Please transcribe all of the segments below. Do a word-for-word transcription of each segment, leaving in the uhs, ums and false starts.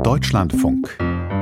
Deutschlandfunk.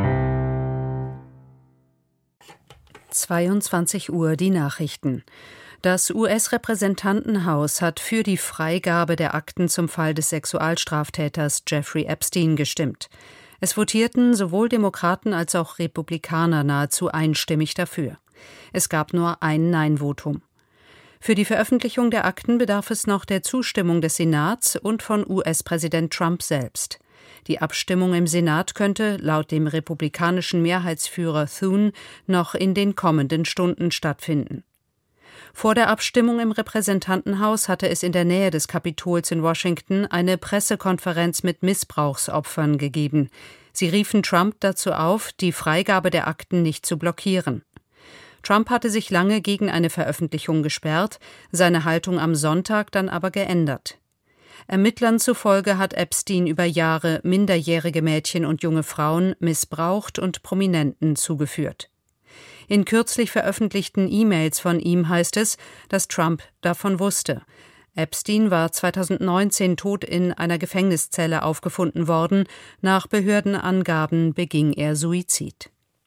zweiundzwanzig Uhr die Nachrichten. Das U S-Repräsentantenhaus hat für die Freigabe der Akten zum Fall des Sexualstraftäters Jeffrey Epstein gestimmt. Es votierten sowohl Demokraten als auch Republikaner nahezu einstimmig dafür. Es gab nur ein Nein-Votum. Für die Veröffentlichung der Akten bedarf es noch der Zustimmung des Senats und von U S-Präsident Trump selbst. Die Abstimmung im Senat könnte laut dem republikanischen Mehrheitsführer Thune noch in den kommenden Stunden stattfinden. Vor der Abstimmung im Repräsentantenhaus hatte es in der Nähe des Kapitols in Washington eine Pressekonferenz mit Missbrauchsopfern gegeben. Sie riefen Trump dazu auf, die Freigabe der Akten nicht zu blockieren. Trump hatte sich lange gegen eine Veröffentlichung gesperrt, seine Haltung am Sonntag dann aber geändert. Ermittlern zufolge hat Epstein über Jahre minderjährige Mädchen und junge Frauen missbraucht und Prominenten zugeführt. In kürzlich veröffentlichten E-Mails von ihm heißt es, dass Trump davon wusste. Epstein war zweitausendneunzehn tot in einer Gefängniszelle aufgefunden worden. Nach Behördenangaben beging er Suizid.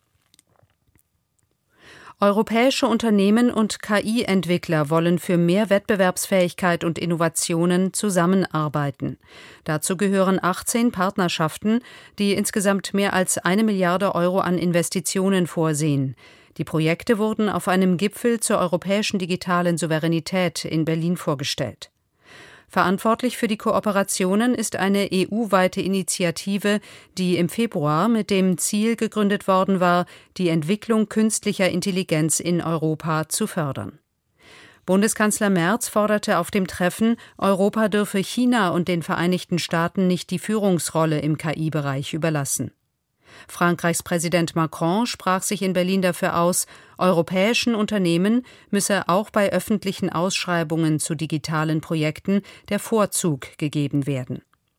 Europäische Unternehmen und K I-Entwickler wollen für mehr Wettbewerbsfähigkeit und Innovationen zusammenarbeiten. Dazu gehören achtzehn Partnerschaften, die insgesamt mehr als eine Milliarde Euro an Investitionen vorsehen. Die Projekte wurden auf einem Gipfel zur europäischen digitalen Souveränität in Berlin vorgestellt. Verantwortlich für die Kooperationen ist eine E U-weite Initiative, die im Februar mit dem Ziel gegründet worden war, die Entwicklung künstlicher Intelligenz in Europa zu fördern. Bundeskanzler Merz forderte auf dem Treffen, Europa dürfe China und den Vereinigten Staaten nicht die Führungsrolle im K I-Bereich überlassen. Frankreichs Präsident Macron sprach sich in Berlin dafür aus, europäischen Unternehmen müsse auch bei öffentlichen Ausschreibungen zu digitalen Projekten der Vorzug gegeben werden.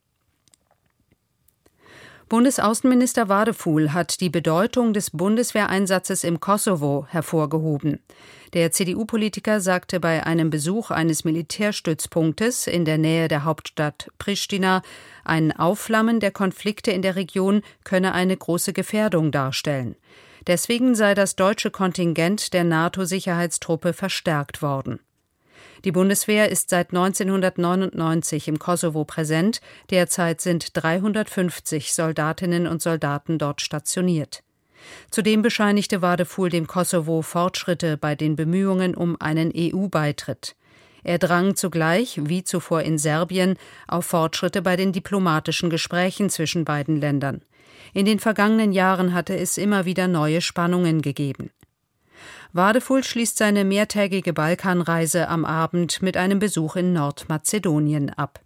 Bundesaußenminister Wadefuhl hat die Bedeutung des Bundeswehreinsatzes im Kosovo hervorgehoben. Der C D U-Politiker sagte bei einem Besuch eines Militärstützpunktes in der Nähe der Hauptstadt Pristina, ein Aufflammen der Konflikte in der Region könne eine große Gefährdung darstellen. Deswegen sei das deutsche Kontingent der NATO-Sicherheitstruppe verstärkt worden. Die Bundeswehr ist seit neunzehnhundertneunundneunzig im Kosovo präsent. Derzeit sind dreihundertfünfzig Soldatinnen und Soldaten dort stationiert. Zudem bescheinigte Wadefuhl dem Kosovo Fortschritte bei den Bemühungen um einen E U-Beitritt. Er drang zugleich, wie zuvor in Serbien, auf Fortschritte bei den diplomatischen Gesprächen zwischen beiden Ländern. In den vergangenen Jahren hatte es immer wieder neue Spannungen gegeben. Wadefuhl schließt seine mehrtägige Balkanreise am Abend mit einem Besuch in Nordmazedonien ab.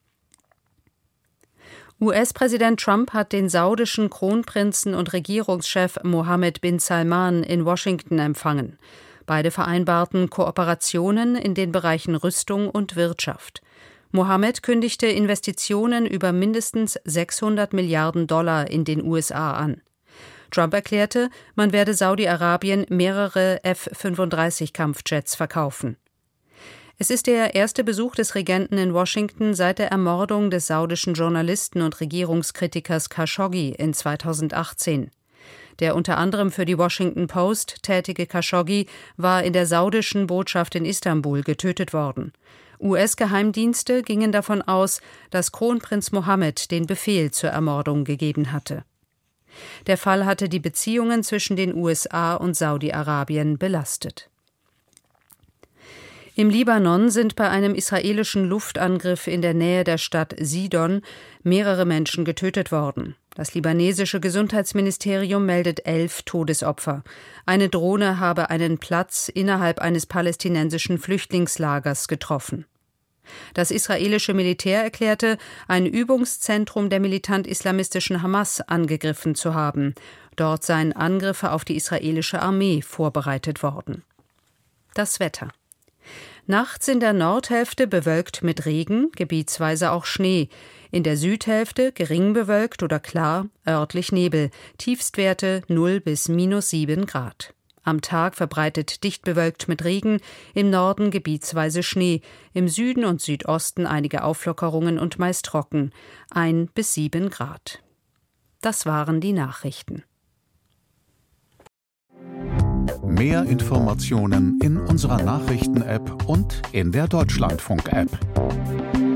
U S-Präsident Trump hat den saudischen Kronprinzen und Regierungschef Mohammed bin Salman in Washington empfangen. Beide vereinbarten Kooperationen in den Bereichen Rüstung und Wirtschaft. Mohammed kündigte Investitionen über mindestens sechshundert Milliarden Dollar in den U S A an. Trump erklärte, man werde Saudi-Arabien mehrere F fünfunddreißig Kampfjets verkaufen. Es ist der erste Besuch des Regenten in Washington seit der Ermordung des saudischen Journalisten und Regierungskritikers Khashoggi in zweitausendachtzehn. Der unter anderem für die Washington Post tätige Khashoggi war in der saudischen Botschaft in Istanbul getötet worden. U S-Geheimdienste gingen davon aus, dass Kronprinz Mohammed den Befehl zur Ermordung gegeben hatte. Der Fall hatte die Beziehungen zwischen den U S A und Saudi-Arabien belastet. Im Libanon sind bei einem israelischen Luftangriff in der Nähe der Stadt Sidon mehrere Menschen getötet worden. Das libanesische Gesundheitsministerium meldet elf Todesopfer. Eine Drohne habe einen Platz innerhalb eines palästinensischen Flüchtlingslagers getroffen. Das israelische Militär erklärte, ein Übungszentrum der militant-islamistischen Hamas angegriffen zu haben. Dort seien Angriffe auf die israelische Armee vorbereitet worden. Das Wetter. Nachts in der Nordhälfte bewölkt mit Regen, gebietsweise auch Schnee. In der Südhälfte gering bewölkt oder klar, örtlich Nebel. Tiefstwerte null bis minus sieben Grad. Am Tag verbreitet dicht bewölkt mit Regen, im Norden gebietsweise Schnee, im Süden und Südosten einige Auflockerungen und meist trocken, ein bis sieben Grad. Das waren die Nachrichten. Mehr Informationen in unserer Nachrichten-App und in der Deutschlandfunk-App.